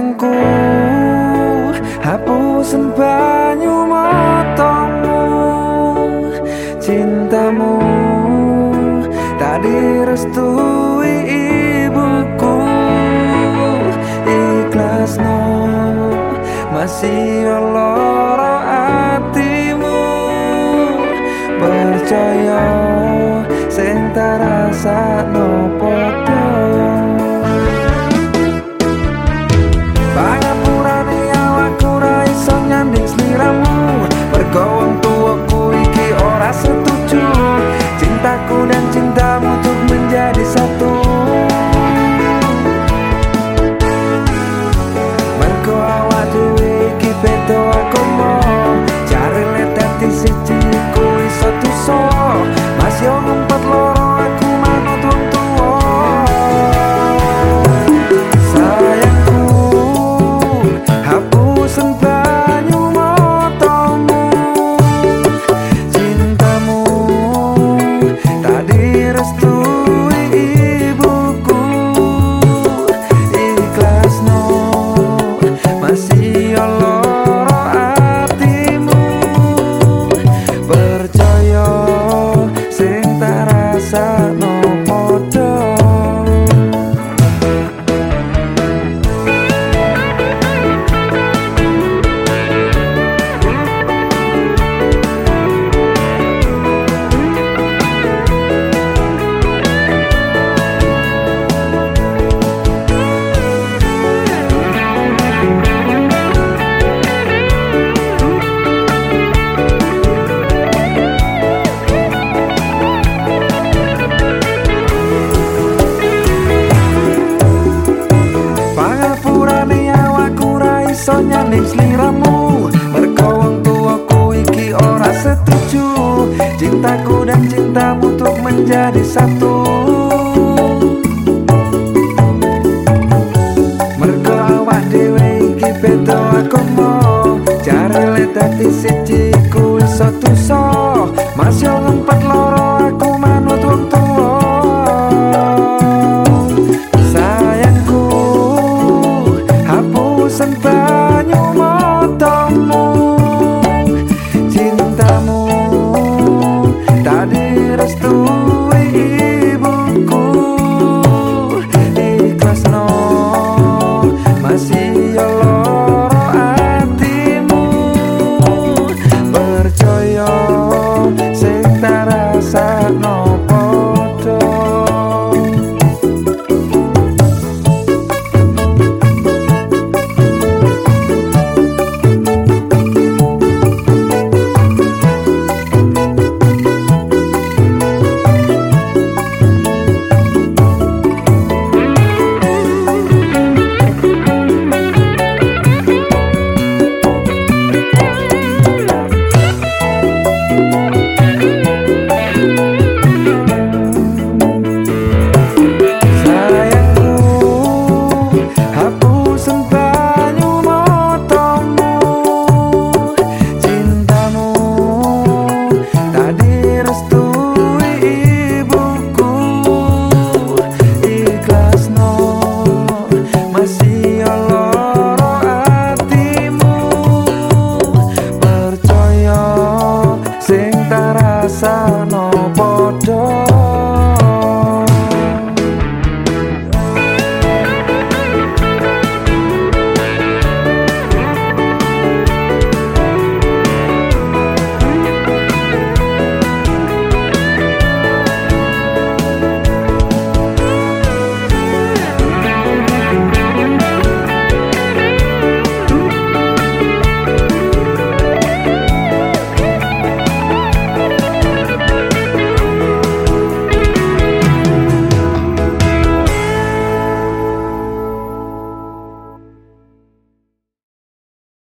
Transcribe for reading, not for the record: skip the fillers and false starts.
Sayangku, hapusen banyu matamu. Cintamu tak direstui ibuku. Ikhlasno masih lara atimu. Percaya sing tak rasakno padha. Pangapurane awakku ra iso nyanding sliramu. Mergo wong tuaku iki ora setuju. Cintaku dan cintamu tuh menjadi satu. Mergo awak dhewe iki beda agama. Jare leteti siji ku iso tuso. Mas yo ngumpet loro aku manut wong tuwa. Sayangku, hapusen banyu matamu. Cintamu tak direstui ibuku. Ikhlasno masih lara atimu. Percaya sing tak rasakno padha. Pangapurane awakku ra iso nyanding sliramu. Mergo wong tuaku iki ora setuju. Cintaku dan cintamu untuk menjadi satu. Mergo awak dhewe iki beda agama.